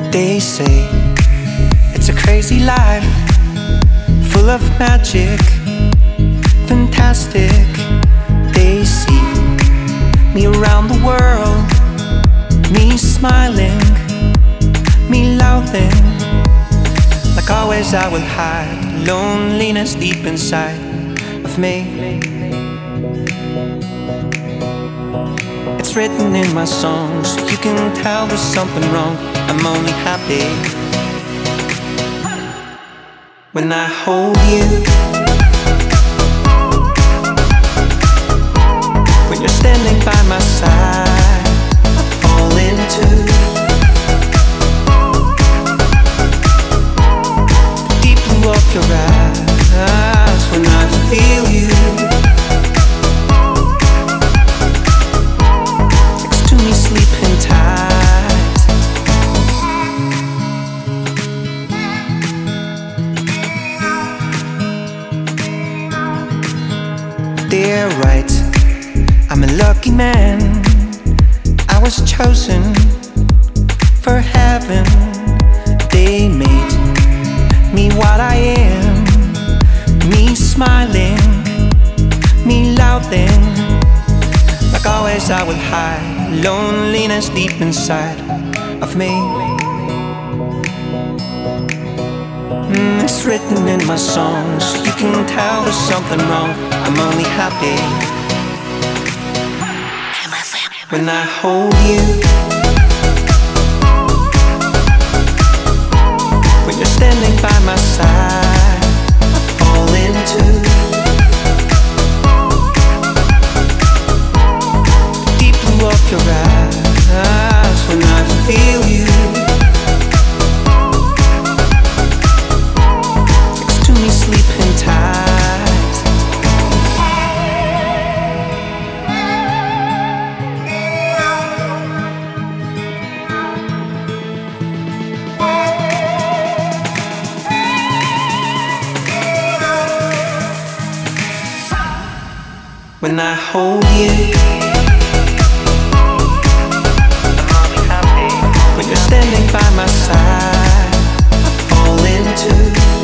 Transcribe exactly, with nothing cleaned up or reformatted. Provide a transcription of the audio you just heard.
They say it's a crazy life, full of magic, fantastic. They see me around the world, me smiling, me laughing. Like always I will hide loneliness deep inside of me. It's written in my songs, you can tell there's something wrong. I'm only happy when I hold you, when you're standing by my side. I fall into the deep blue of your eyes when I feel you next to me sleeping tight. They're right, I'm a lucky man. I was chosen for heaven. They made me what I am, me smiling, me laughing. Like always I will hide loneliness deep inside of me. Mm, it's written in my songs, you can tell there's something wrong. I'm only happy when I hold you, when you're standing by my side. I fall into the deep blue of your eyes when I feel you next to me sleeping tight. When I hold you, I'm only happy when you're standing by my side. I fall into